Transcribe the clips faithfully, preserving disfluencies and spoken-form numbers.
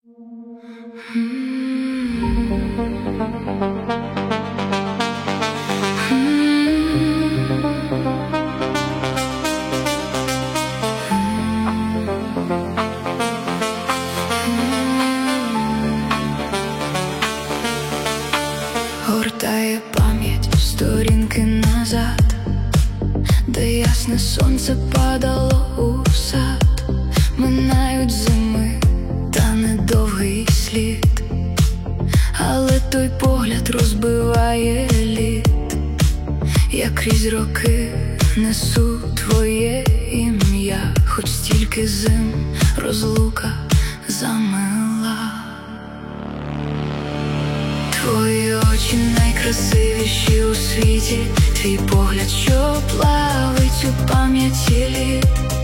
Гортає пам'ять сторінки назад, де ясне сонце падало у сад. Минають зими та недовгий слід, але той погляд розбиває лід. Я крізь роки несу твоє ім'я, хоч стільки зим розлука замила. Твої очі найкрасивіші у світі, твій погляд, що плавить у пам'яті літ.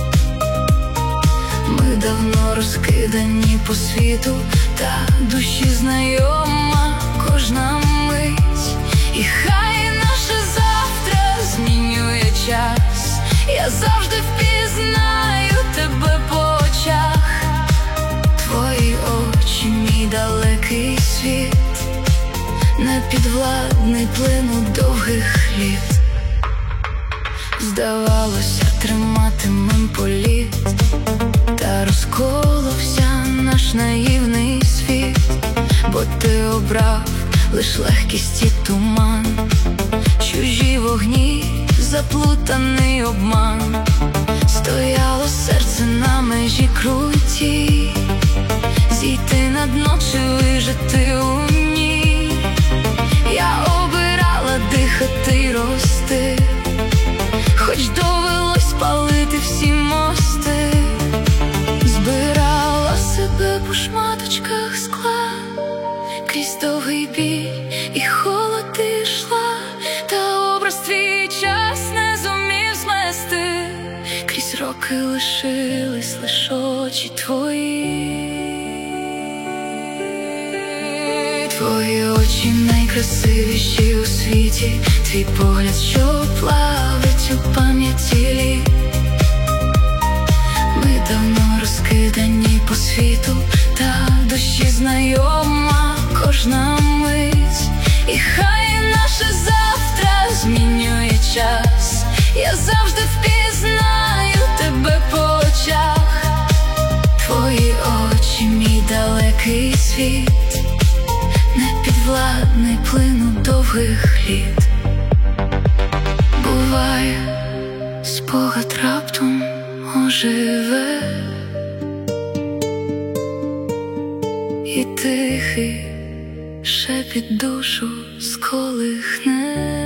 Ми давно розкидані по світу, та душі знайома кожна мить. І хай наше завтра змінює час, я завжди впізнаю тебе по очах. Твої очі, мій далекий світ, непідвладний плину довгих літ. Здавалося, триматимем політ, та розколовся наш наївний світ. Бо ти обрав лиш легкість і туман, чужі вогні, заплутаний обман. Стояло серце на межі круті, зійти на дно чи вижити у ній. Я обирала дихати й рости, хоч довелось палити всі мости. Збирала себе по шматочках скла, крізь довгий біль і холод ішла. Та образ твій час не зумів змести, крізь роки лишились лиш очі твої. Твої очі найкрасивіші у світі, твій погляд, що плавить у пам'яті літ. Ми давно розкидані по світу, та душі знайома кожна мить. І хай наше завтра змінює час, я завжди впізнаю тебе по очах. Твої очі, мій далекий світ, непідвладний плину довгих літ. Буває, спогад раптом оживе, і тихий шепіт душу сколихне.